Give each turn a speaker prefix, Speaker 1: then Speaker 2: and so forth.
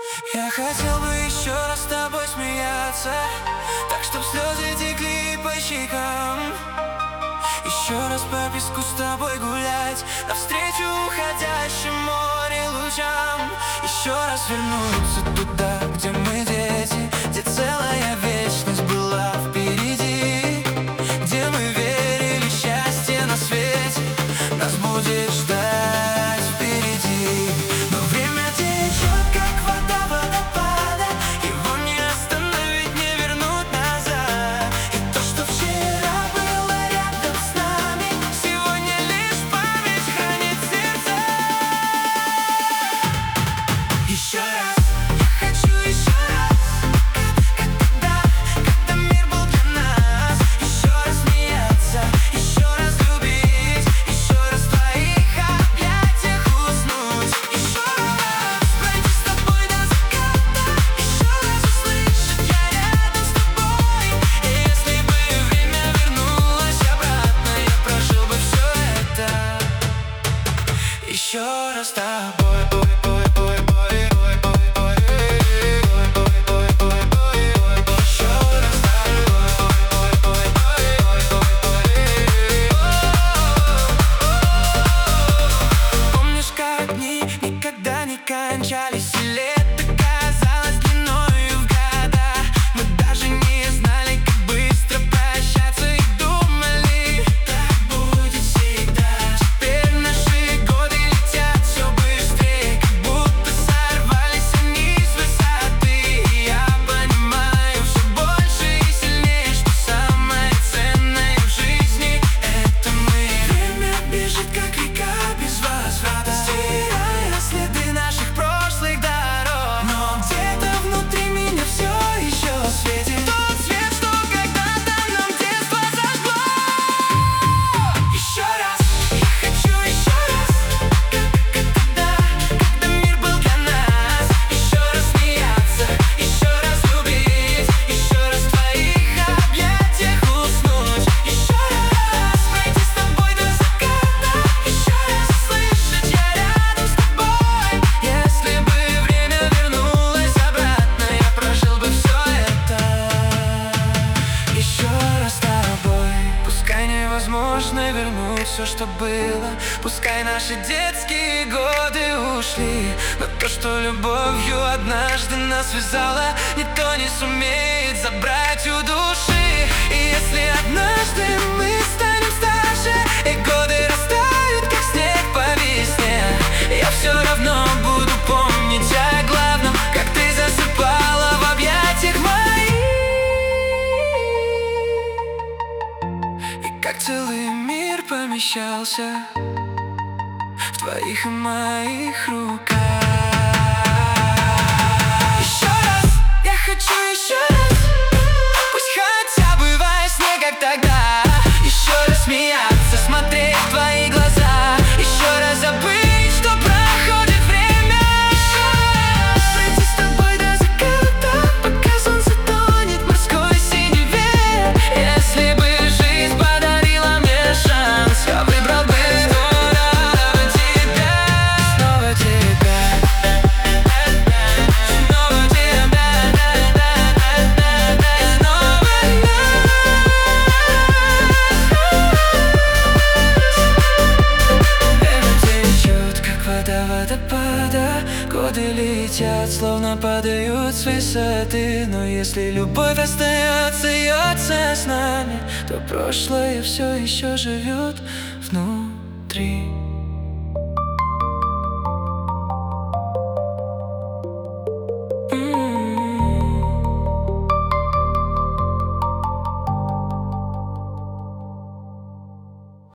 Speaker 1: Я хотел бы еще раз с тобой смеяться, так чтоб слезы текли по щекам. Еще раз по песку с тобой гулять, навстречу уходящим море лучам. Еще раз вернуться туда, где мы дети, где целая вечность была впереди, где мы верили, счастье на свете нас будет ждать впереди. Но время течет, как вода водопада, его не остановить, не вернуть назад. И то, что вчера было рядом с нами, сегодня лишь память хранит сердце. Еще раз, я хочу еще раз, как тогда, когда мир был для нас. Еще раз смеяться, еще раз любить, еще раз в твоих объятиях уснуть. Еще раз пройти с тобой до заката, еще раз услышать: я рядом с тобой. И если бы время вернулось обратно, я прожил бы все это еще раз с тобой. Помнишь, как дни никогда не кончались, и лето казалось длиною в года. Мы даже не знали, как быстро прощаться, и думали, так будет всегда. Теперь наши годы летят все быстрее, как будто сорвались они с высоты. И я понимаю все больше и сильнее, что самое ценное в жизни — это мы. Время бежит, как река без возврата, стирая следы наших прошлых дорог. Но где-то внутри меня все еще светит тот свет, что когда-то нам детство зажгло. Еще раз, я хочу еще раз, как тогда, когда мир был для нас. Еще раз смеяться, еще раз любить, еще раз в твоих объятиях уснуть. Еще раз пройти с тобой до заката, еще раз услышать: я рядом с тобой. Если бы время вернулось обратно, я прожил бы все это еще раз с тобой. Пускай невозможно вернуть все, что было, пускай наши детские годы ушли, но то, что любовью однажды нас связало, никто не сумеет забрать у души. И если однажды мы станем старше, и годы растают, как снег по весне, я все равно буду помнить о главном: как ты засыпала в объятиях моих, и как целый мир помещался в твоих и моих руках. Еще раз, я хочу еще раз, пусть хотя бы во сне, как тогда. Еще раз смеяться, смотреть в твои глаза, еще раз забыть, что проходит время. Еще раз пройти с тобой до заката, пока солнце тонет в морской синеве. Если бы жизнь подарила мне шанс, я выбрал бы снова тебя, снова тебя, снова тебя, снова нас. Время течет, как вода водопада, годы летят, словно падают с высоты. Но если любовь остается с нами, то прошлое все еще живет внутри.